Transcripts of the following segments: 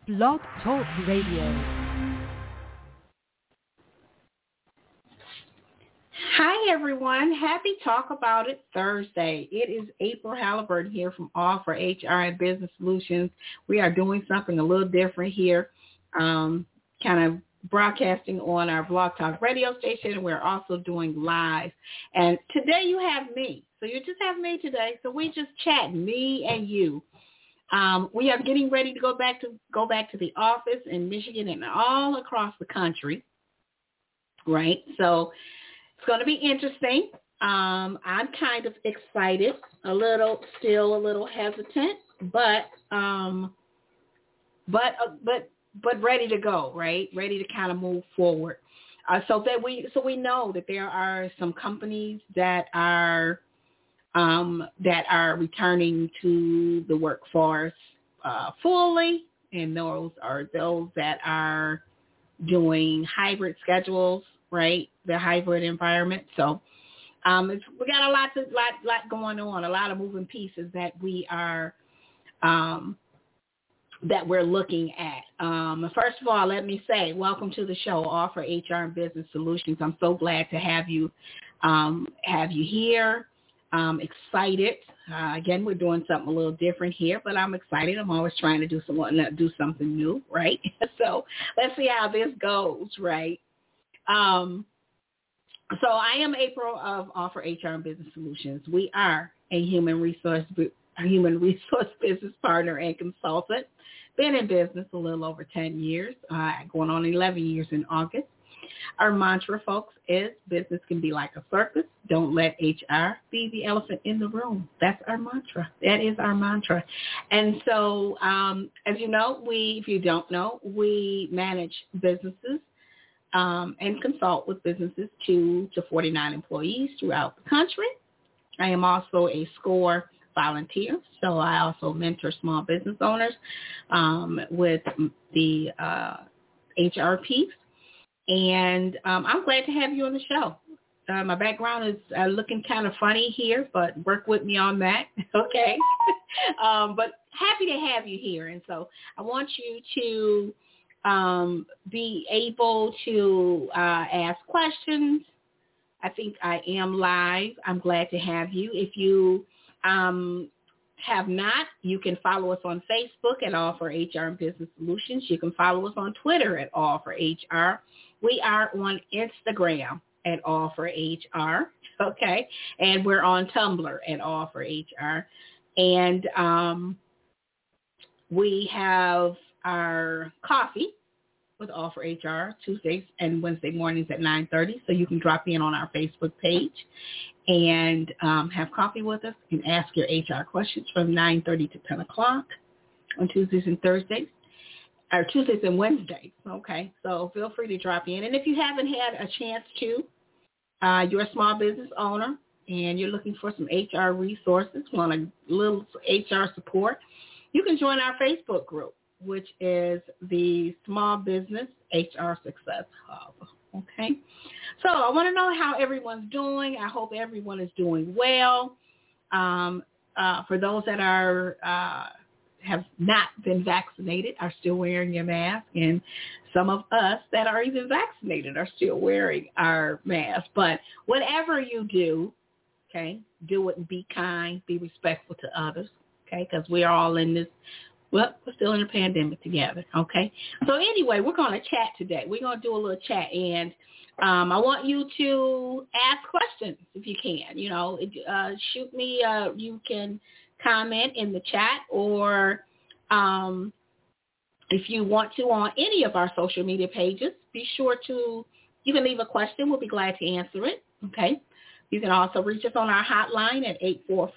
Blog Talk Radio. Hi, everyone. Happy Talk About It Thursday. It is April Halliburton here from All for HR and Business Solutions. We are doing something a little different here, kind of broadcasting on our Blog Talk radio station. We're also doing live. And today you have me. So you just have me today. So we just chat, me and you. We are getting ready to go back to the office in Michigan and all across the country, right? So it's going to be interesting. I'm kind of excited, still a little hesitant, but ready to go, right? Ready to kind of move forward. So we know that there are some companies that are returning to the workforce fully, and those are those that are doing hybrid schedules, right? The hybrid environment. So we got a lot going on, a lot of moving pieces that we are that we're looking at. First of all, let me say welcome to the show, All for HR and Business Solutions. I'm so glad to have you here. Excited. Again, we're doing something a little different here, but I'm excited. I'm always trying to do something new, right? So let's see how this goes, right? So I am April of All for HR and Business Solutions. We are a human resource business partner and consultant. Been in business a little over 10 years, going on 11 years in August. Our mantra, folks, is business can be like a circus. Don't let HR be the elephant in the room. That's our mantra. That is our mantra. And so, as you know, if you don't know, we manage businesses and consult with businesses 2 to 49 employees throughout the country. I am also a SCORE volunteer, so I also mentor small business owners with the HR piece. And I'm glad to have you on the show. My background is looking kind of funny here, but work with me on that, okay? But happy to have you here. And so I want you to be able to ask questions. I think I am live. I'm glad to have you. If you have not, you can follow us on Facebook at All for HR and Business Solutions. You can follow us on Twitter at All for HR. We are on Instagram at All for HR, okay? And we're on Tumblr at All for HR. And we have our coffee with All for HR Tuesdays and Wednesday mornings at 9:30. So you can drop in on our Facebook page and have coffee with us and ask your HR questions from 9:30 to 10 o'clock on Tuesdays and Thursdays, or Tuesdays and Wednesdays, okay? So feel free to drop in. And if you haven't had a chance to, you're a small business owner and you're looking for some HR resources, want a little HR support, you can join our Facebook group, which is the Small Business HR Success Hub, okay? So I want to know how everyone's doing. I hope everyone is doing well. For those that have not been vaccinated, are still wearing your mask, and some of us that are even vaccinated are still wearing our mask. But whatever you do, okay, do it and be kind, be respectful to others, okay, because we are all in this. Well, we're still in a pandemic together, okay? So anyway, we're going to chat today. We're going to do a little chat, and I want you to ask questions if you can. You know, shoot me. You can comment in the chat, or if you want to on any of our social media pages, be sure to, you can leave a question. We'll be glad to answer it, okay? You can also reach us on our hotline at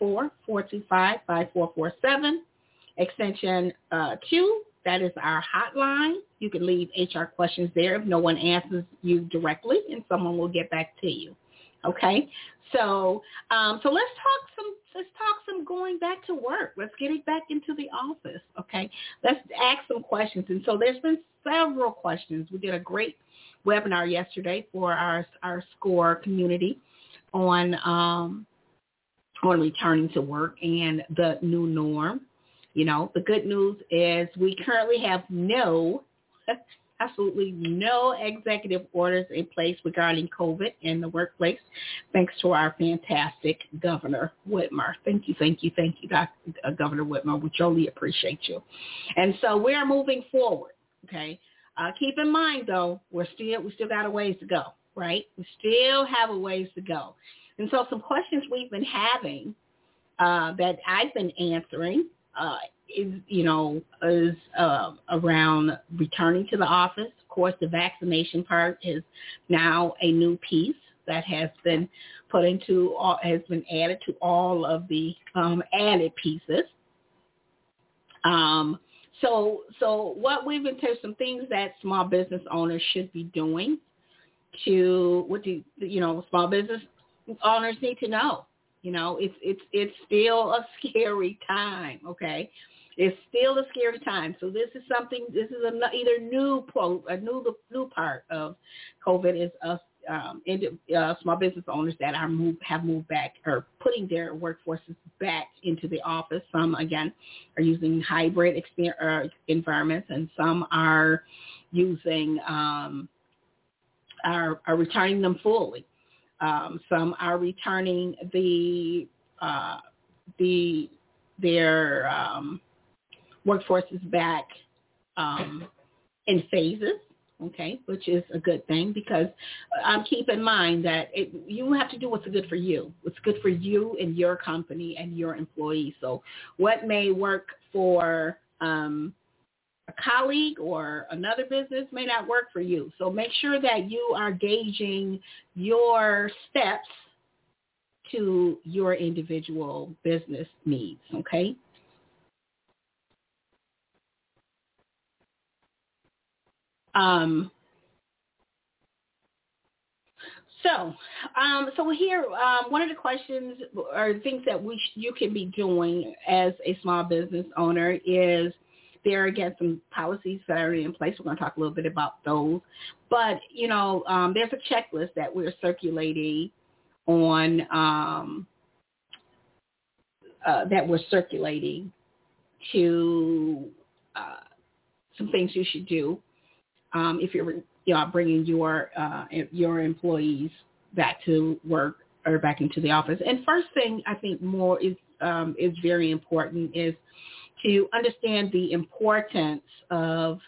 844-425-5447. Extension 2, that is our hotline. You can leave HR questions there if no one answers you directly, and someone will get back to you. Okay, so let's talk some going back to work. Let's get it back into the office. Okay, let's ask some questions. And so there's been several questions. We did a great webinar yesterday for our SCORE community on returning to work and the new norm. The good news is we currently have absolutely no executive orders in place regarding COVID in the workplace, thanks to our fantastic Governor Whitmer. Thank you, Governor Whitmer. We truly appreciate you. And so we're moving forward, okay? Keep in mind, though, we still got a ways to go, right? We still have a ways to go. And so some questions we've been having that I've been answering is around returning to the office. Of course, the vaccination part is now a new piece that has been added to all of the added pieces. So what we've been told, some things that small business owners should be doing small business owners need to know. It's still a scary time, okay? It's still a scary time. So this is either new part of COVID is small business owners that have moved back or putting their workforces back into the office. Some, again, are using hybrid environments, and some are using are returning them fully. Some are returning their workforces back in phases, okay, which is a good thing, because keep in mind that you have to do what's good for you. What's good for you and your company and your employees. So what may work for a colleague or another business may not work for you. So make sure that you are gauging your steps to your individual business needs, okay? So here, one of the questions or things that you can be doing as a small business owner is, there are, again, some policies that are in place. We're going to talk a little bit about those. But, there's a checklist that we're circulating on, to some things you should do if you're bringing your employees back to work or back into the office. And first thing I think more is very important is to understand the importance of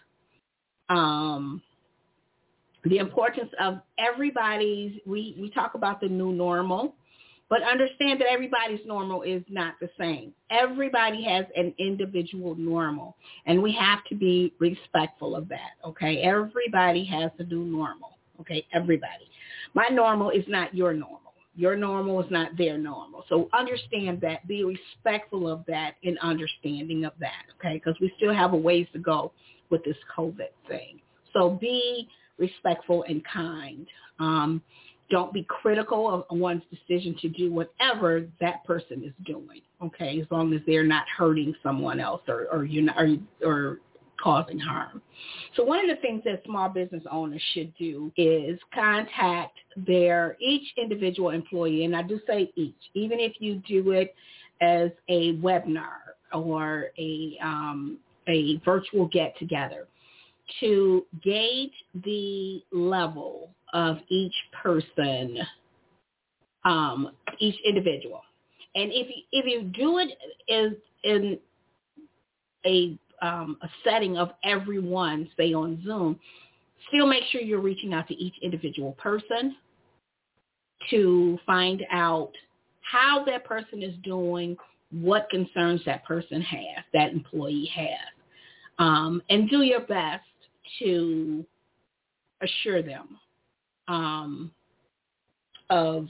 everybody's. We talk about the new normal, but understand that everybody's normal is not the same. Everybody has an individual normal, and we have to be respectful of that, okay? Everybody has a new normal, okay? Everybody. My normal is not your normal. Your normal is not their normal. So understand that. Be respectful of that and understanding of that, okay? Because we still have a ways to go with this COVID thing. So be respectful and kind. Don't be critical of one's decision to do whatever that person is doing, okay, as long as they're not hurting someone else or causing harm. So one of the things that small business owners should do is contact each individual employee, and I do say each, even if you do it as a webinar or a virtual get-together, to gauge the level of each person, each individual. And if you do it as in a setting of everyone, say on Zoom, still make sure you're reaching out to each individual person to find out how that person is doing, what concerns that person has, that employee has, and do your best to assure them of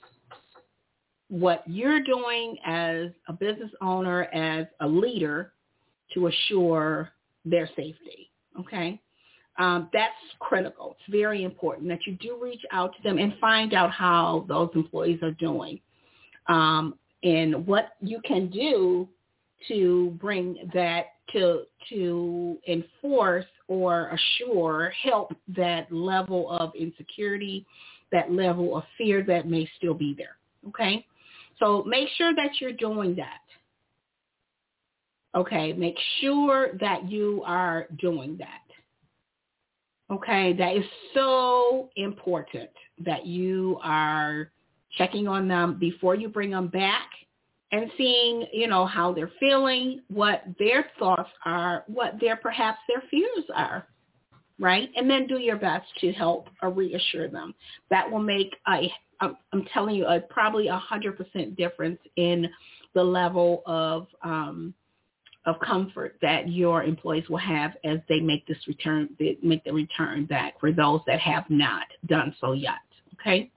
what you're doing as a business owner, as a leader, to assure their safety, okay? That's critical. It's very important that you do reach out to them and find out how those employees are doing, and what you can do to bring that to enforce or assure, help that level of insecurity, that level of fear that may still be there, okay? So make sure that you're doing that. Okay, make sure that you are doing that. Okay, that is so important that you are checking on them before you bring them back and seeing, how they're feeling, what their thoughts are, what perhaps their fears are, right? And then do your best to help or reassure them. That will make I'm telling you, probably 100% difference in the level of comfort that your employees will have as they make the return back for those that have not done so yet. Okay.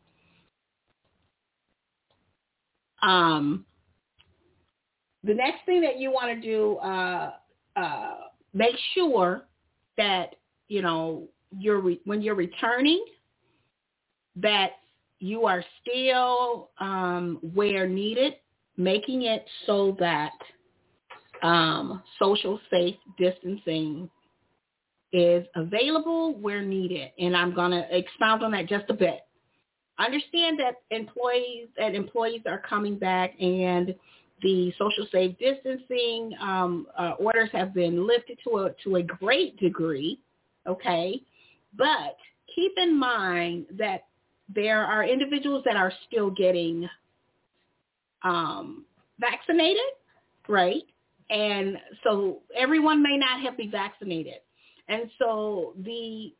The next thing that you want to do, make sure that when you're returning, that you are still where needed, making it so that social safe distancing is available where needed. And I'm going to expound on that just a bit. Understand that employees are coming back, and the social safe distancing orders have been lifted to a great degree, okay? But keep in mind that there are individuals that are still getting vaccinated, right? And so everyone may not have been vaccinated. And so the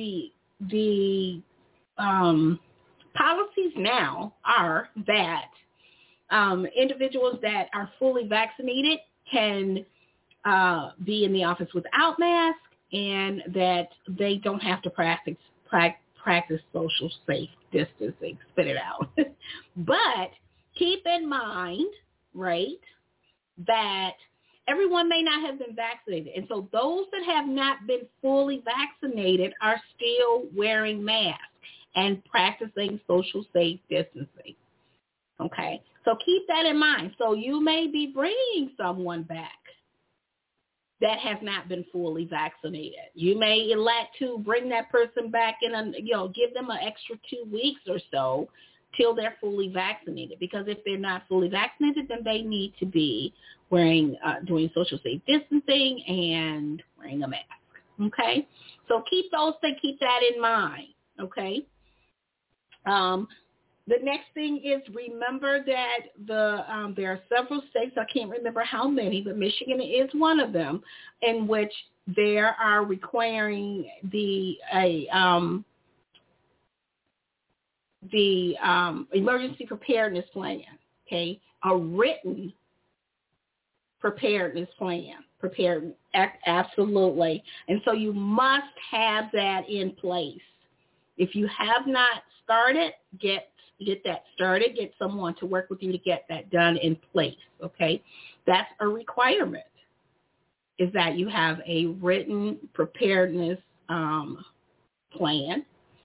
policies now are that individuals that are fully vaccinated can be in the office without masks, and that they don't have to practice social safe distancing. Spit it out. But keep in mind, right, that everyone may not have been vaccinated. And so those that have not been fully vaccinated are still wearing masks and practicing social safe distancing. Okay, so keep that in mind. So you may be bringing someone back that has not been fully vaccinated. You may elect to bring that person back in, give them an extra 2 weeks or so till they're fully vaccinated. Because if they're not fully vaccinated, then they need to be doing social safe distancing and wearing a mask. Okay, so keep that in mind. Okay. The next thing is, remember that there are several states, I can't remember how many, but Michigan is one of them, in which there are requiring the emergency preparedness plan, okay, a written preparedness plan, absolutely. And so you must have that in place. If you have not started, get that started. Get someone to work with you to get that done in place, okay? That's a requirement, is that you have a written preparedness plan.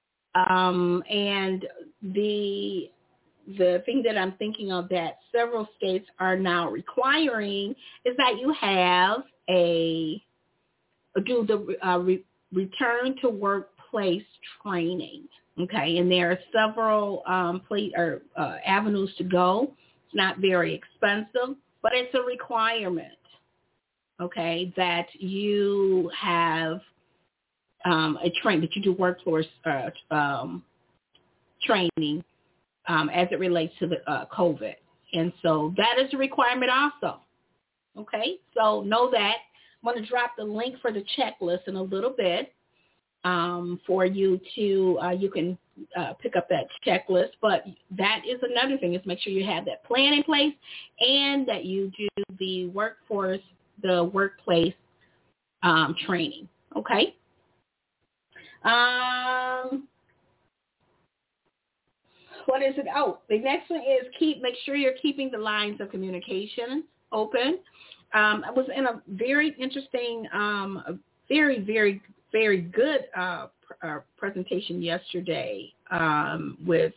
And the thing that I'm thinking of that several states are now requiring is that you have return to workplace training. Okay, and there are several avenues to go. It's not very expensive, but it's a requirement, okay, that you have that you do workforce training as it relates to the COVID. And so that is a requirement also. Okay, so know that. I'm going to drop the link for the checklist in a little bit. For you to, you can pick up that checklist. But that is another thing, is make sure you have that plan in place and that you do the workplace training. Okay. What is it? Oh, the next one is make sure you're keeping the lines of communication open. I was in a very interesting, very, very, very good presentation yesterday with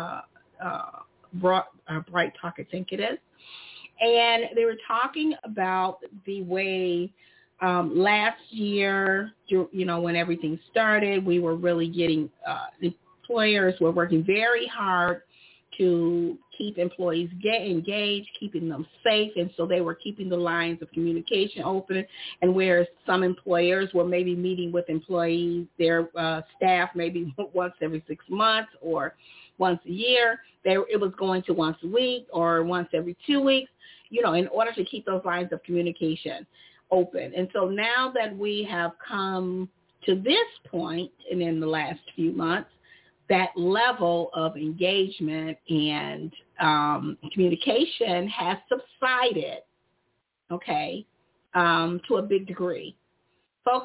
Bright Talk, I think it is. And they were talking about the way last year, when everything started, we were really getting, employers were working very hard to keep employees engaged, keeping them safe. And so they were keeping the lines of communication open. And whereas some employers were maybe meeting with employees, their staff maybe once every 6 months or once a year, it was going to once a week or once every 2 weeks, in order to keep those lines of communication open. And so now that we have come to this point, and in the last few months, that level of engagement and communication has subsided, okay, to a big degree. Folks,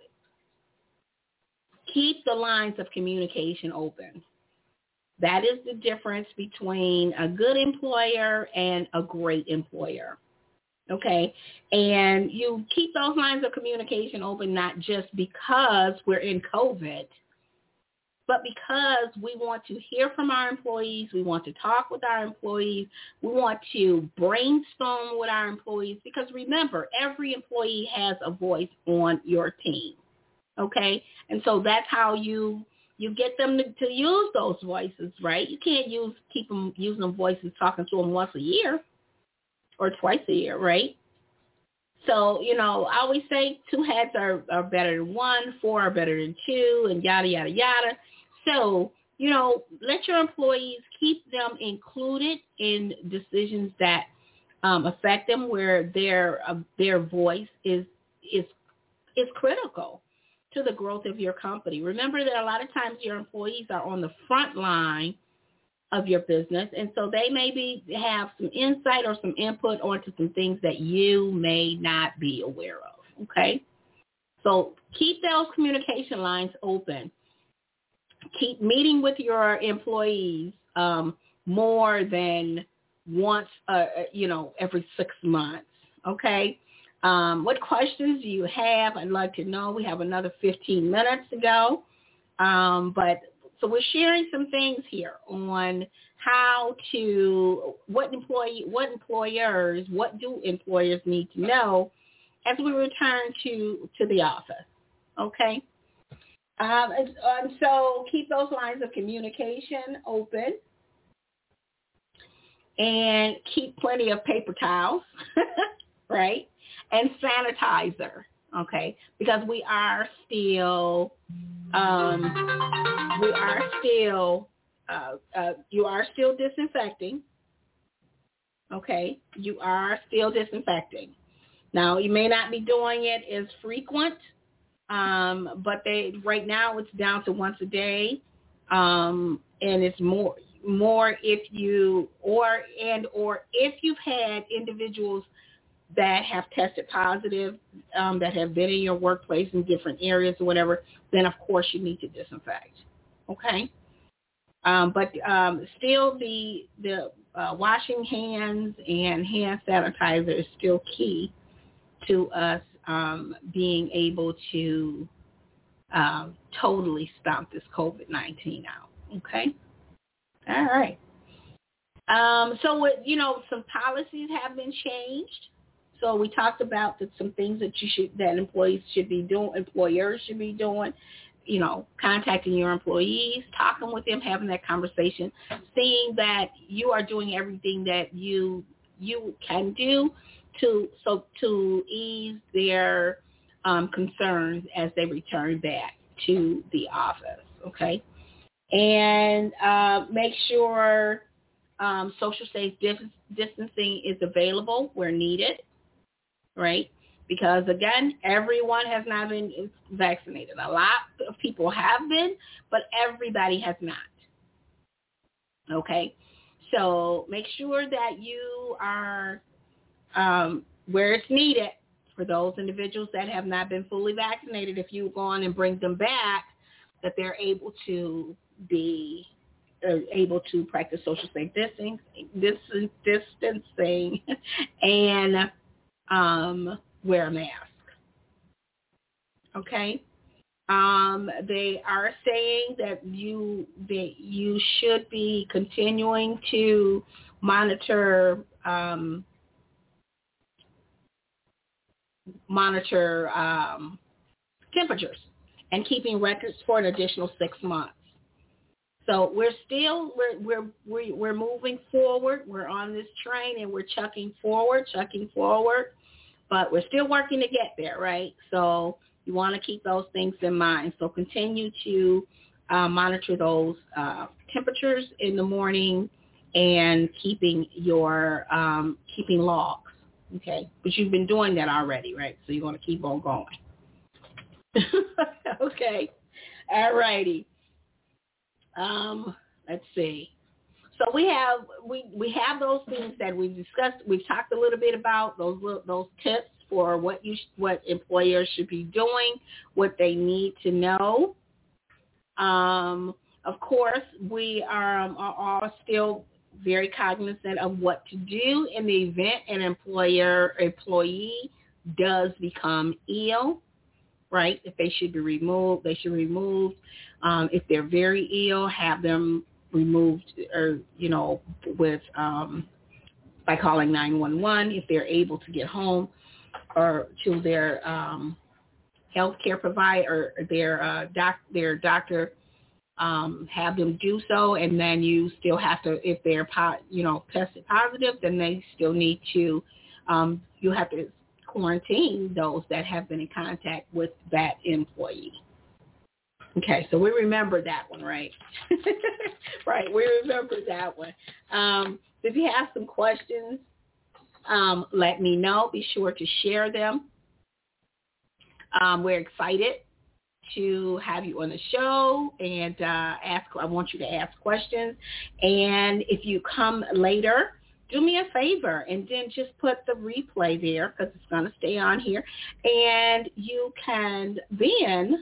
keep the lines of communication open. That is the difference between a good employer and a great employer, okay? And you keep those lines of communication open not just because we're in COVID, but because we want to hear from our employees, we want to talk with our employees, we want to brainstorm with our employees, because remember, every employee has a voice on your team, okay? And so that's how you get them to use those voices, right? You can't keep them using voices, talking to them once a year or twice a year, right? So, I always say 2 heads are better than 1, 4 are better than 2, and yada, yada, yada. So, let your employees, keep them included in decisions that affect them, where their voice is critical to the growth of your company. Remember that a lot of times your employees are on the front line of your business, and so they maybe have some insight or some input onto some things that you may not be aware of, okay? So keep those communication lines open. Keep meeting with your employees more than once, every 6 months, okay? What questions do you have? I'd like to know. We have another 15 minutes to go. So we're sharing some things here on what do employers need to know as we return to the office, okay? And so keep those lines of communication open, and keep plenty of paper towels, right? And sanitizer, okay? Because you are still disinfecting, okay? You are still disinfecting. Now, you may not be doing it as frequent, but right now it's down to once a day, and it's more if you've had individuals that have tested positive, that have been in your workplace in different areas or whatever, then of course you need to disinfect. Okay, but still the washing hands and hand sanitizer is still key to us being able to totally stomp this COVID-19 out. Okay? All right. So, some policies have been changed. So we talked about some things that employers should be doing, contacting your employees, talking with them, having that conversation, seeing that you are doing everything that you can do to ease their concerns as they return back to the office, okay? And make sure social safe distancing is available where needed, right? Because, again, everyone has not been vaccinated. A lot of people have been, but everybody has not, okay? So make sure that you are where it's needed for those individuals that have not been fully vaccinated. If you go on and bring them back, that they're able to practice social safe distancing and wear a mask. Okay? They are saying that you should be continuing to monitor temperatures and keeping records for an additional 6 months. So we're moving forward. We're on this train and we're chucking forward, but we're still working to get there, right? So you want to keep those things in mind. So continue to monitor those temperatures in the morning and keeping logs, okay? But you've been doing that already, right? So you want to keep on going. Okay. All righty. Let's see. So we have those things that we've discussed. We've talked a little bit about those tips for what employers should be doing, what they need to know. Of course, we are all still very cognizant of what to do in the event an employee does become ill. Right? If they should be removed, they should be removed. If they're very ill, have them removed, or with by calling 911 if they're able to get home, or to their healthcare provider or their doctor. Have them do so, and then you still have to, if they're tested positive, then they still need to. You have to quarantine those that have been in contact with that employee. Okay, so we remember that one, right? Right, we remember that one. If you have some questions, let me know. Be sure to share them. We're excited to have you on the show and I want you to ask questions. And if you come later, do me a favor and then just put the replay there because it's going to stay on here. And you can then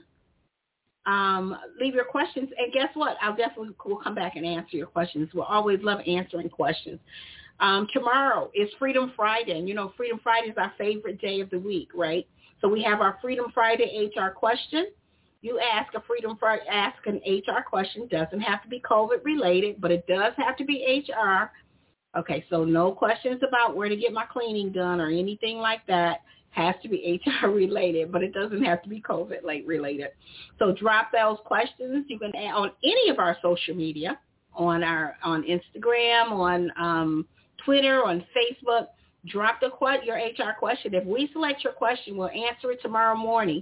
leave your questions. And guess what? We'll come back and answer your questions. We'll always love answering questions. Tomorrow is Freedom Friday. And, Freedom Friday is our favorite day of the week, right? So we have our Freedom Friday HR question. You ask an HR question. Doesn't have to be COVID related, but it does have to be HR. Okay, so no questions about where to get my cleaning done or anything like that. Has to be HR related, but it doesn't have to be COVID related. So drop those questions. You can add on any of our social media, on Instagram, on Twitter, on Facebook. Drop your HR question. If we select your question, we'll answer it tomorrow morning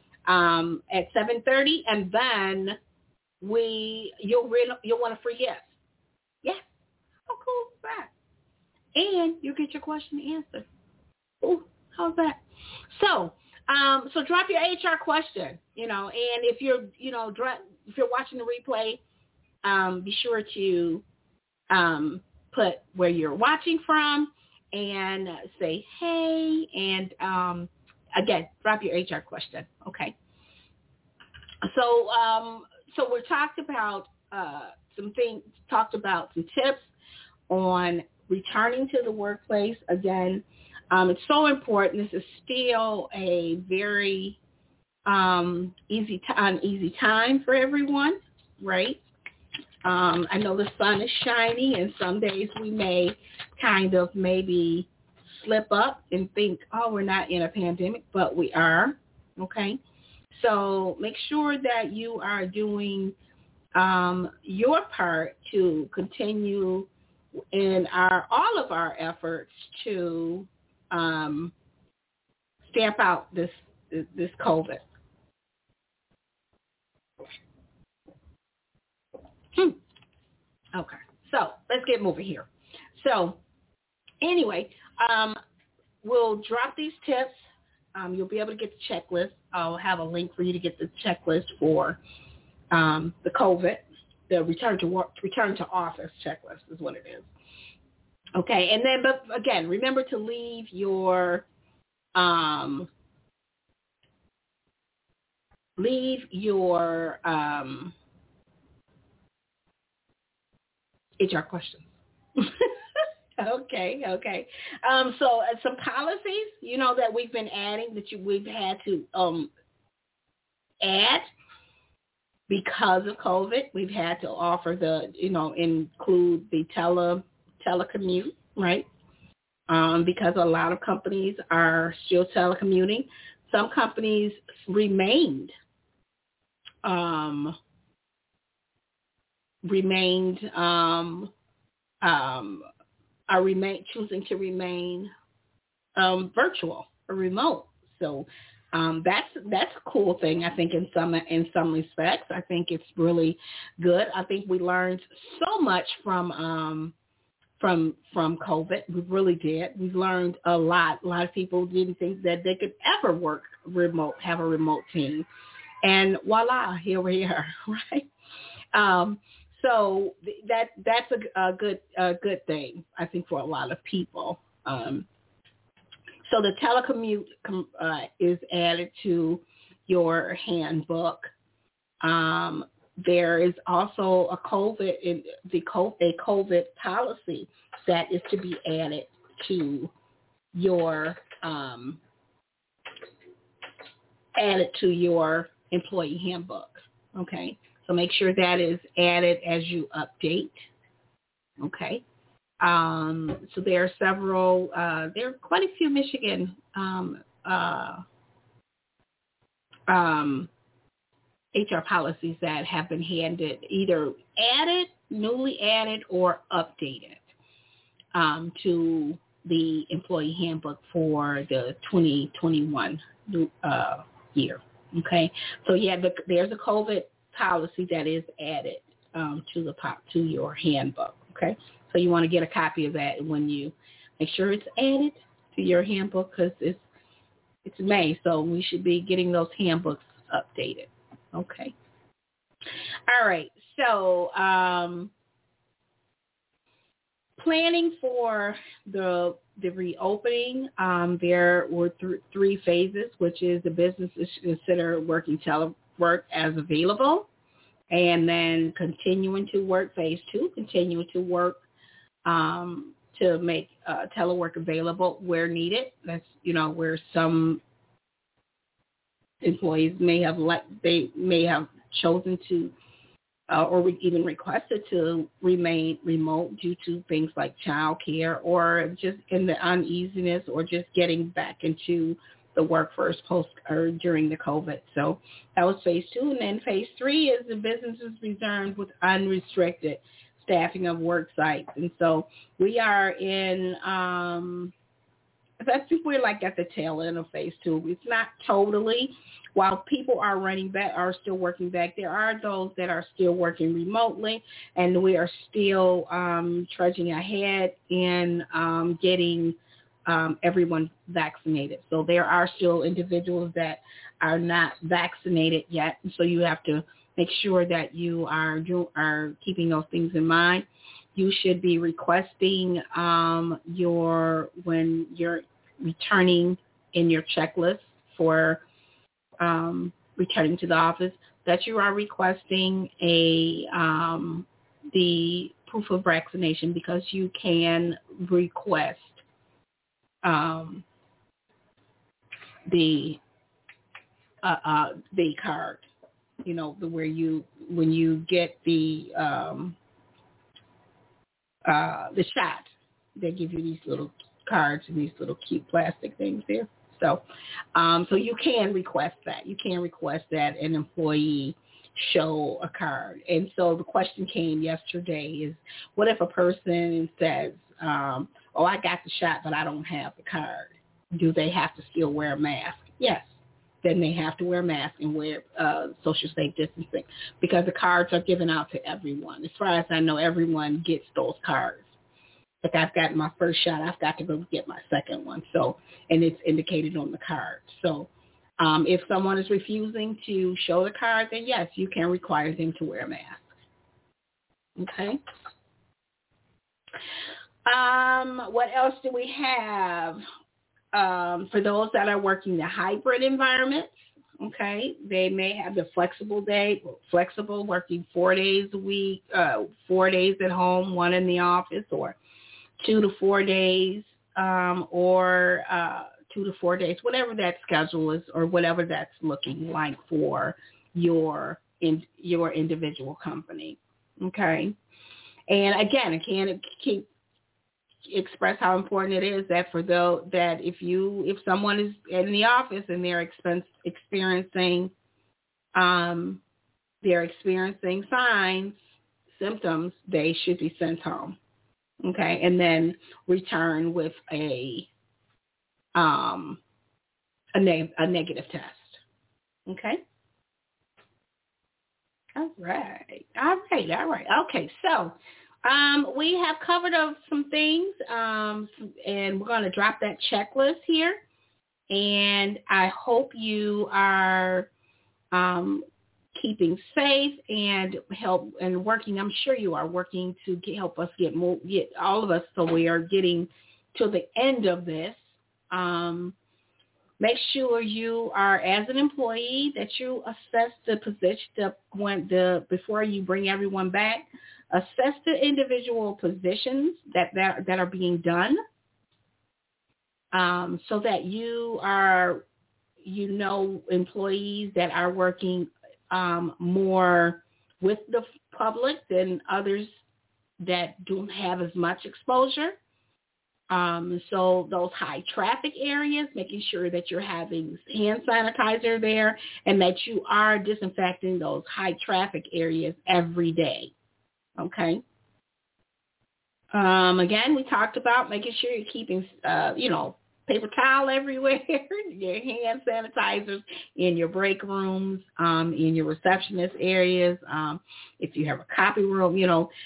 at 7:30, and then you'll want a free gift. Yes. How cool is that? And you get your question answered. Ooh, how's that? So drop your HR question, and if you're watching the replay, be sure to put where you're watching from and say hey, and again, drop your HR question. Okay. So we talked about some tips on returning to the workplace. Again, it's so important. This is still a very easy time for everyone, right? I know the sun is shining, and some days we may kind of maybe slip up and think, oh, we're not in a pandemic, but we are, okay? So make sure that you are doing your part to continue in all of our efforts to stamp out this COVID. Okay, so let's get moving here. So anyway, we'll drop these tips. You'll be able to get the checklist. I'll have a link for you to get the checklist for the COVID, the return to office checklist is what it is. Okay, and then, but again, remember to leave your HR questions. Okay. So some policies, that we've been adding, we've had to add because of COVID. We've had to offer include the telecommute, right? Because a lot of companies are still telecommuting. Some companies remained remained choosing to remain virtual or remote. So that's a cool thing. I think in some respects, I think it's really good. I think we learned so much from COVID. We really did. We've learned a lot. A lot of people didn't think that they could ever work remote, have a remote team, and voila, here we are, right? So that's a good thing, I think, for a lot of people. So the telecommute is added to your handbook. There is also a COVID policy that is to be added to your employee handbook. Okay, so make sure that is added as you update. Okay. So there are several. There are quite a few Michigan HR policies that have been either newly added, or updated to the employee handbook for the 2021 year. Okay, so there's a COVID policy that is added to your handbook. Okay, so you want to get a copy of that when you make sure it's added to your handbook, because it's May, so we should be getting those handbooks updated. Okay. All right. So planning for the reopening, there were three phases, which is the businesses consider working telework as available, and then continuing to work, phase 2, continuing to work to make telework available where needed. That's, where some employees may have chosen to or even requested to remain remote due to things like child care, or just in the uneasiness, or just getting back into the workforce post or during the COVID. So that was phase 2. And then phase 3 is the businesses returned with unrestricted staffing of work sites. And so we are in, I think we're like at the tail end of phase 2. It's not totally. While people are are still working back, there are those that are still working remotely, and we are still trudging ahead in getting everyone vaccinated. So there are still individuals that are not vaccinated yet, so you have to make sure that you are keeping those things in mind. You should be requesting when you're returning in your checklist for returning to the office, that you are requesting the proof of vaccination, because you can request the card, when you get the shot, they give you these little cards and these little cute plastic things there. So you can request that. You can request that an employee show a card. And so the question came yesterday is, what if a person says, I got the shot, but I don't have the card? Do they have to still wear a mask? Yes. Then they have to wear a mask and wear social safe distancing, because the cards are given out to everyone. As far as I know, everyone gets those cards. If I've gotten my first shot, I've got to go get my second one. So, and it's indicated on the card. So if someone is refusing to show the card, then yes, you can require them to wear a mask. Okay. What else do we have? For those that are working the hybrid environments, okay, they may have the flexible working 4 days a week, 4 days at home, 1 in the office, or 2 to 4 days, or 2 to 4 days, whatever that schedule is, or whatever that's looking like for your individual company. Okay. And again, I can't express how important it is that if someone is in the office and they're experiencing signs symptoms, they should be sent home. Okay, and then return with a negative test. Okay. All right. Okay, so we have covered some things, and we're going to drop that checklist here. And I hope you are keeping safe and working. I'm sure you are working to help us get all of us, so we are getting to the end of this. Make sure you are, as an employee, that you assess the position before you bring everyone back. Assess the individual positions that are being done, so that you are, employees that are working more with the public than others that don't have as much exposure. So those high traffic areas, making sure that you're having hand sanitizer there and that you are disinfecting those high traffic areas every day. Okay. Again, we talked about making sure you're keeping, paper towel everywhere, your hand sanitizers in your break rooms, in your receptionist areas. If you have a copy room,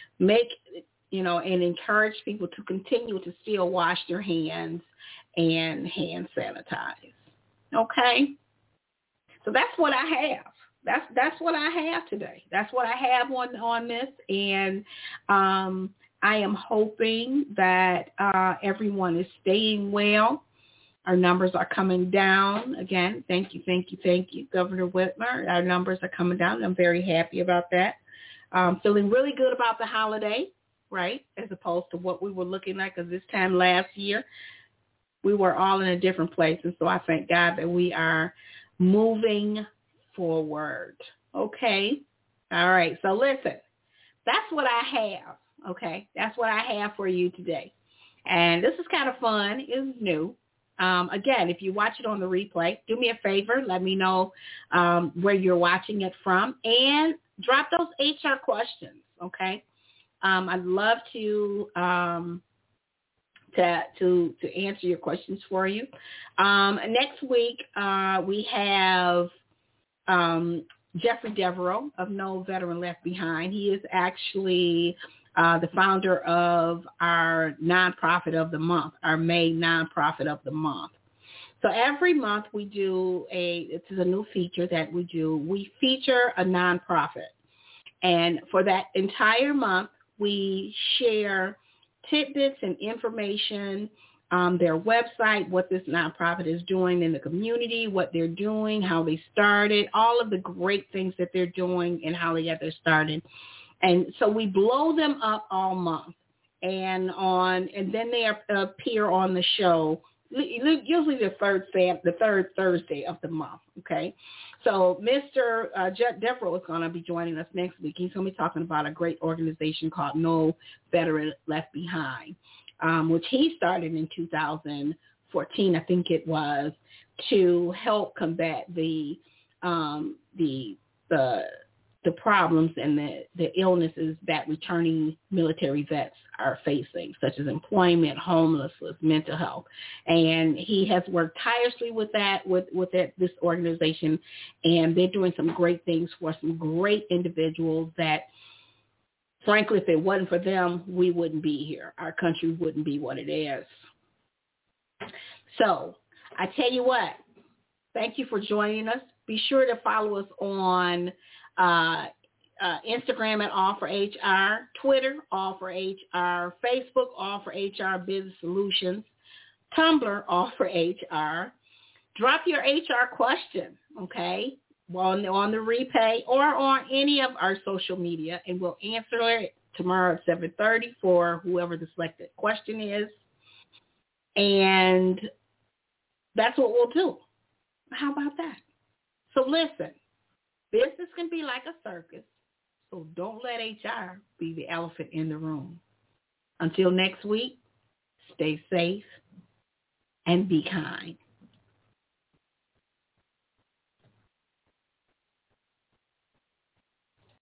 and encourage people to continue to still wash their hands and hand sanitize. Okay? So that's what I have. That's what I have today. That's what I have on this. And I am hoping that everyone is staying well. Our numbers are coming down. Again, thank you, Governor Whitmer. Our numbers are coming down. I'm very happy about that. Feeling really good about the holiday, right, as opposed to what we were looking like, because this time last year we were all in a different place. And so I thank God that we are moving forward. Okay? All right. So listen, that's what I have. Okay? That's what I have for you today. And this is kind of fun. It's new. Again, if you watch it on the replay, do me a favor. Let me know where you're watching it from, and drop those HR questions, okay? I'd love to answer your questions for you. Next week, we have Jeffrey Devereaux of No Veteran Left Behind. He is actually the founder of our nonprofit of the month, our May nonprofit of the month. So every month we do this is a new feature that we do. We feature a nonprofit. And for that entire month, we share tidbits and information, their website, what this nonprofit is doing in the community, what they're doing, how they started, all of the great things that they're doing and how they got their started. And so we blow them up all month, and then they appear on the show usually the third Thursday of the month. Okay, so Mr. Devereaux is going to be joining us next week. He's going to be talking about a great organization called No Veteran Left Behind, which he started in 2014, I think it was, to help combat the problems and the illnesses that returning military vets are facing, such as employment, homelessness, mental health. And he has worked tirelessly with this organization, and they're doing some great things for some great individuals that, frankly, if it wasn't for them, we wouldn't be here. Our country wouldn't be what it is. So I tell you what, thank you for joining us. Be sure to follow us on Instagram at All for HR, Twitter, All for HR, Facebook, All for HR Business Solutions, Tumblr, All for HR. Drop your HR question, okay, on the replay or on any of our social media, and we'll answer it tomorrow at 7:30 for whoever the selected question is. And that's what we'll do. How about that? So listen. Business can be like a circus, so don't let HR be the elephant in the room. Until next week, stay safe and be kind.